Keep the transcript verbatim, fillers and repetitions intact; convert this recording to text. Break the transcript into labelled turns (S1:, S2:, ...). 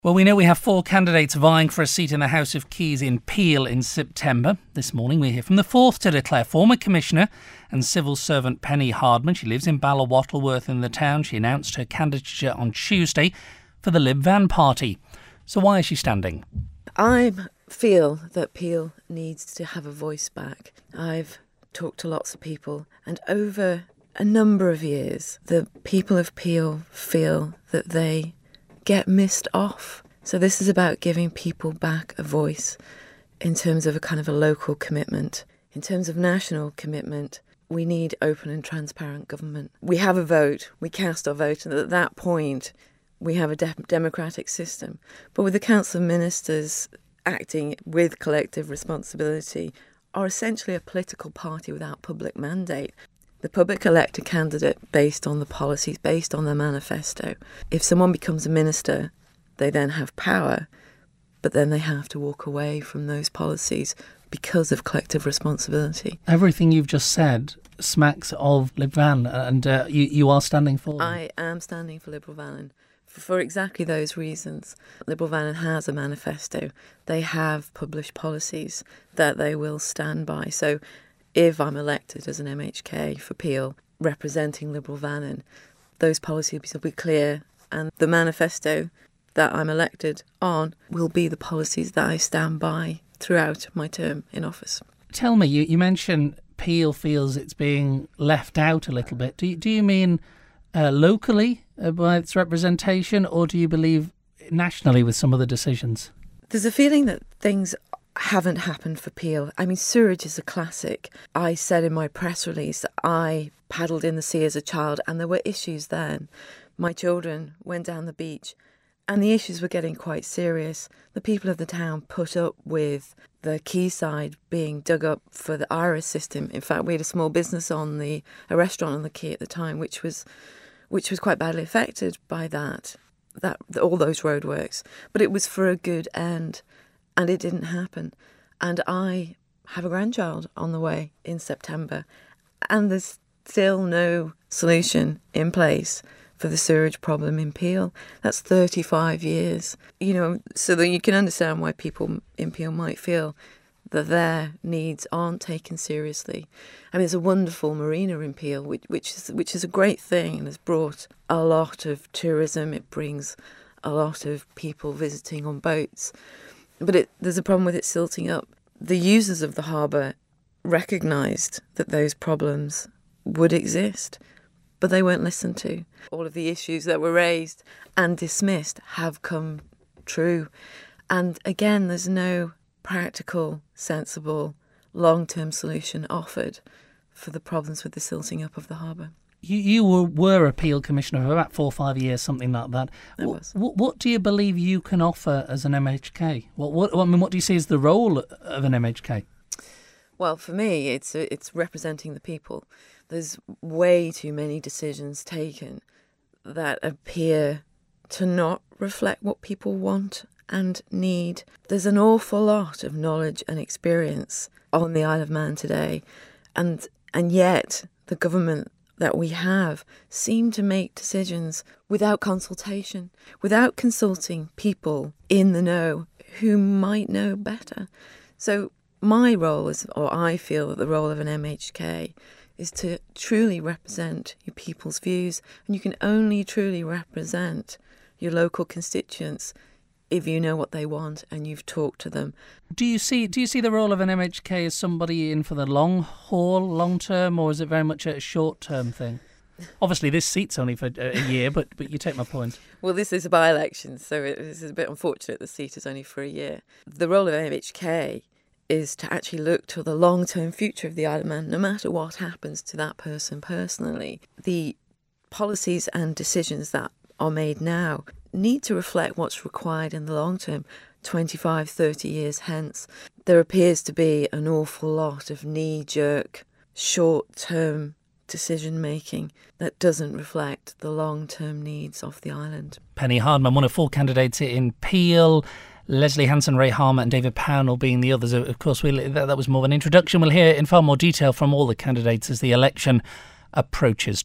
S1: Well, we know we have four candidates vying for a seat in the House of Keys in Peel in September. This morning we hear from the fourth to declare, former Commissioner and civil servant Penny Hardman. She lives in Ballawhattleworth in the town. She announced her candidature on Tuesday for the Lib Van Party. So why is she standing?
S2: I feel that Peel needs to have a voice back. I've talked to lots of people, and over a number of years, the people of Peel feel that they get missed off. So this is about giving people back a voice in terms of a kind of a local commitment. In terms of national commitment, we need open and transparent government. We have a vote, we cast our vote, and at that point we have a de- democratic system. But with the Council of Ministers acting with collective responsibility, are essentially a political party without public mandate. The public elect a candidate based on the policies, based on their manifesto. If someone becomes a minister, they then have power, but then they have to walk away from those policies because of collective responsibility.
S1: Everything you've just said smacks of Lib Van, and uh, you, you are standing for them.
S2: I am standing for Liberal Vannin for, for exactly those reasons. Liberal Vannin has a manifesto. They have published policies that they will stand by. So if I'm elected as an M H K for Peel, representing Liberal Vannin, those policies will be clear, and the manifesto that I'm elected on will be the policies that I stand by throughout my term in office.
S1: Tell me, you, you mentioned Peel feels it's being left out a little bit. Do you, do you mean uh, locally uh, by its representation, or do you believe nationally with some of the decisions?
S2: There's a feeling that things haven't happened for Peel. I mean, sewerage is a classic. I said in my press release that I paddled in the sea as a child, and there were issues then. My children went down the beach and the issues were getting quite serious. The people of the town put up with the quayside being dug up for the Iris system. In fact, we had a small business on the a restaurant on the quay at the time, which was which was quite badly affected by that, that all those roadworks. But it was for a good end. And it didn't happen. And I have a grandchild on the way in September. And there's still no solution in place for the sewage problem in Peel. That's thirty-five years. You know, so that you can understand why people in Peel might feel that their needs aren't taken seriously. I mean, there's a wonderful marina in Peel, which, which is which is a great thing and has brought a lot of tourism. It brings a lot of people visiting on boats. But it, there's a problem with it silting up. The users of the harbour recognised that those problems would exist, but they weren't listened to. All of the issues that were raised and dismissed have come true. And again, there's no practical, sensible, long-term solution offered for the problems with the silting up of the harbour.
S1: You, you were, were a Peel Commissioner for about four or five years, something like that.
S2: I was.
S1: What, what do you believe you can offer as an M H K? What, what, I mean, what do you see as the role of an M H K?
S2: Well, for me, it's it's representing the people. There's way too many decisions taken that appear to not reflect what people want and need. There's an awful lot of knowledge and experience on the Isle of Man today, and and yet the government that we have seem to make decisions without consultation, without consulting people in the know who might know better. So my role is, or I feel that the role of an M H K is to truly represent your people's views, and you can only truly represent your local constituents if you know what they want and you've talked to them.
S1: Do you see do you see the role of an M H K as somebody in for the long haul, long term, or is it very much a short term thing? Obviously, this seat's only for a year, but but you take my point.
S2: Well, this is a by-election, so it, this is a bit unfortunate the seat is only for a year. The role of M H K is to actually look to the long-term future of the Isle of Man, no matter what happens to that person personally. The policies and decisions that are made now need to reflect what's required in the long term, twenty-five, thirty years hence. There appears to be an awful lot of knee-jerk, short-term decision-making that doesn't reflect the long-term needs of the island.
S1: Penny Hardman, one of four candidates in Peel. Leslie Hanson, Ray Harmer and David Pownall being the others. Of course, we'll, that, that was more of an introduction. We'll hear in far more detail from all the candidates as the election approaches.